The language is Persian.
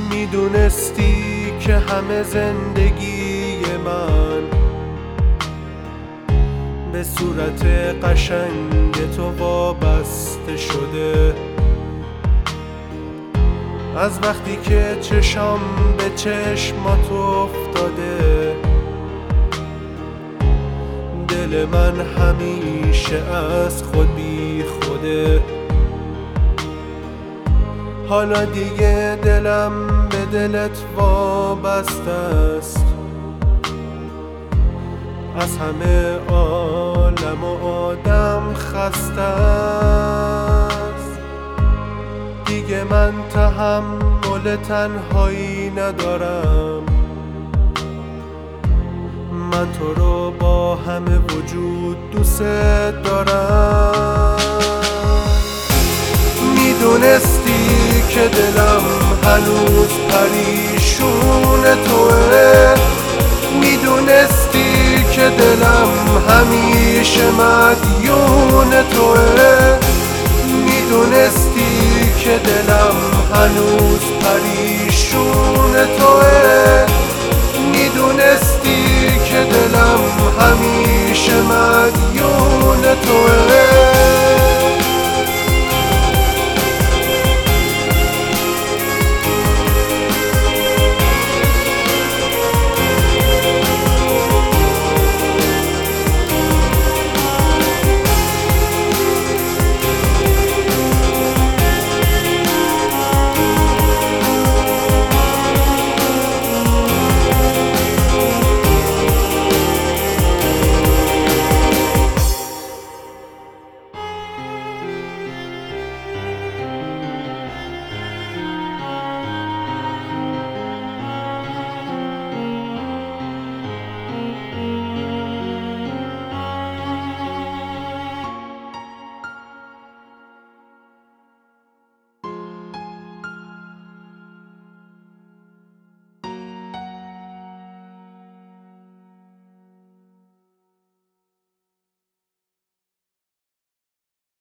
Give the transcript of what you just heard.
میدونستی که همه زندگی من به صورت قشنگ تو وابسته شده. از وقتی که چشم به چشمات افتاده، دل من همیشه از خود بی خوده. حالا دیگه دلم به دلت وابسته است، از همه عالم و آدم خسته است. دیگه من تحمل تنهایی ندارم، من تو رو با همه وجود دوست دارم. میدونستی که دلم هنوز پریشون توه، میدونستی که دلم همیشه مدیون توه، میدونستی که دلم هنوز پریشون توه، میدونستی که دلم همیشه مدیون توه.